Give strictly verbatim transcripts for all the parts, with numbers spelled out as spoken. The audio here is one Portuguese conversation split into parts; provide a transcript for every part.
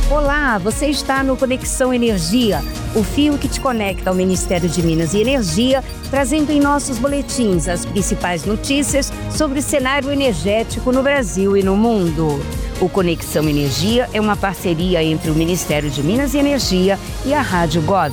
Olá, você está no Conexão Energia, o fio que te conecta ao Ministério de Minas e Energia, trazendo em nossos boletins as principais notícias sobre o cenário energético no Brasil e no mundo. O Conexão Energia é uma parceria entre o Ministério de Minas e Energia e a Rádio Gov.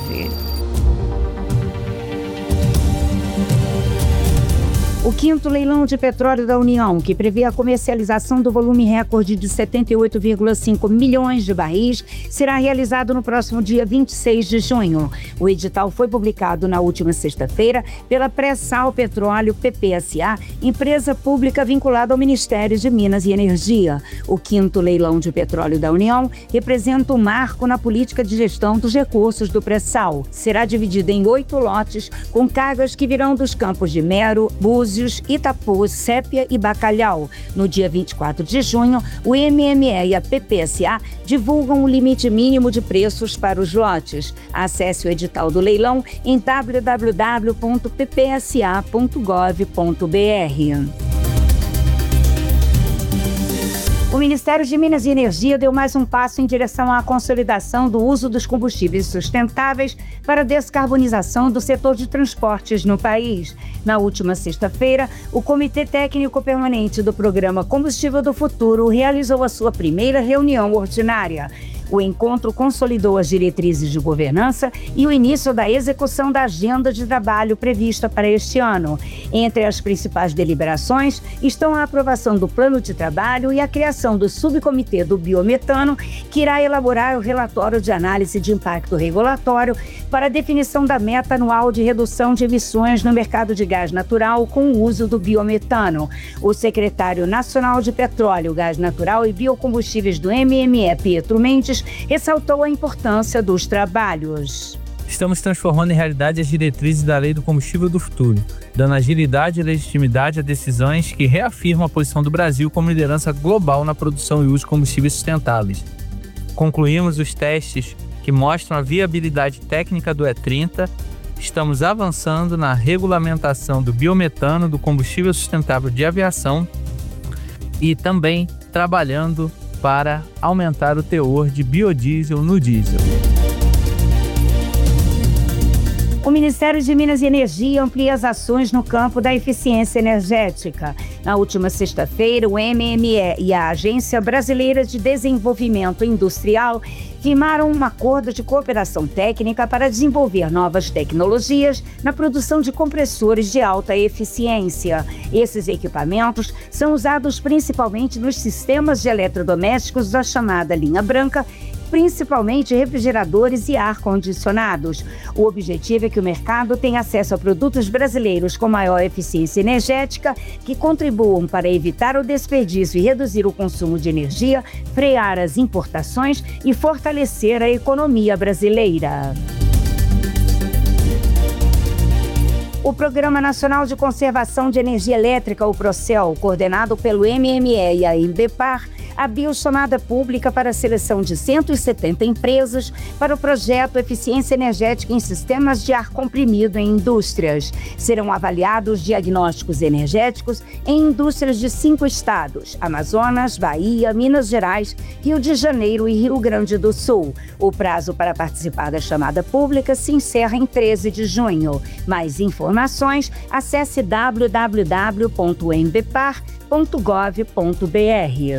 O quinto leilão de petróleo da União, que prevê a comercialização do volume recorde de setenta e oito vírgula cinco milhões de barris, será realizado no próximo dia vinte e seis de junho. O edital foi publicado na última sexta-feira pela Pré-Sal Petróleo P P S A, empresa pública vinculada ao Ministério de Minas e Energia. O quinto leilão de petróleo da União representa um marco na política de gestão dos recursos do Pré-Sal. Será dividido em oito lotes, com cargas que virão dos campos de Mero, Búzios, Itapu, Sépia e Bacalhau. No dia vinte e quatro de junho, o M M E e a P P S A divulgam o limite mínimo de preços para os lotes. Acesse o edital do leilão em w w w ponto p p s a ponto gov ponto b r. O Ministério de Minas e Energia deu mais um passo em direção à consolidação do uso dos combustíveis sustentáveis para a descarbonização do setor de transportes no país. Na última sexta-feira, o Comitê Técnico Permanente do Programa Combustível do Futuro realizou a sua primeira reunião ordinária. O encontro consolidou as diretrizes de governança e o início da execução da agenda de trabalho prevista para este ano. Entre as principais deliberações estão a aprovação do plano de trabalho e a criação do subcomitê do biometano, que irá elaborar o relatório de análise de impacto regulatório para a definição da meta anual de redução de emissões no mercado de gás natural com o uso do biometano. O secretário nacional de Petróleo, Gás Natural e Biocombustíveis do M M E, Pietro Mendes, ressaltou a importância dos trabalhos. Estamos transformando em realidade as diretrizes da Lei do Combustível do Futuro, dando agilidade e legitimidade a decisões que reafirmam a posição do Brasil como liderança global na produção e uso de combustíveis sustentáveis. Concluímos os testes que mostram a viabilidade técnica do E trinta, estamos avançando na regulamentação do biometano do combustível sustentável de aviação e também trabalhando para aumentar o teor de biodiesel no diesel. O Ministério de Minas e Energia amplia as ações no campo da eficiência energética. Na última sexta-feira, o M M E e a Agência Brasileira de Desenvolvimento Industrial firmaram um acordo de cooperação técnica para desenvolver novas tecnologias na produção de compressores de alta eficiência. Esses equipamentos são usados principalmente nos sistemas de eletrodomésticos da chamada linha branca, principalmente refrigeradores e ar-condicionados. O objetivo é que o mercado tenha acesso a produtos brasileiros com maior eficiência energética, que contribuam para evitar o desperdício e reduzir o consumo de energia, frear as importações e fortalecer a economia brasileira. O Programa Nacional de Conservação de Energia Elétrica, o PROCEL, coordenado pelo M M E e a Embepar, abriu chamada pública para a seleção de cento e setenta empresas para o projeto Eficiência Energética em Sistemas de Ar Comprimido em Indústrias. Serão avaliados diagnósticos energéticos em indústrias de cinco estados: Amazonas, Bahia, Minas Gerais, Rio de Janeiro e Rio Grande do Sul. O prazo para participar da chamada pública se encerra em treze de junho. Mais informações, acesse w w w ponto embepar ponto gov ponto b r.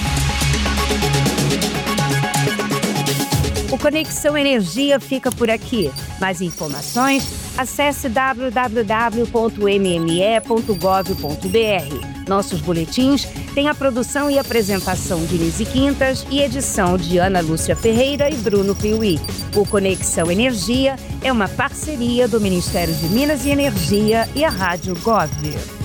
O Conexão Energia fica por aqui. Mais informações, acesse w w w ponto m m e ponto gov ponto b r. Nossos boletins têm a produção e apresentação de Nise Quintas e edição de Ana Lúcia Ferreira e Bruno Piuí. O Conexão Energia é uma parceria do Ministério de Minas e Energia e a Rádio Gov.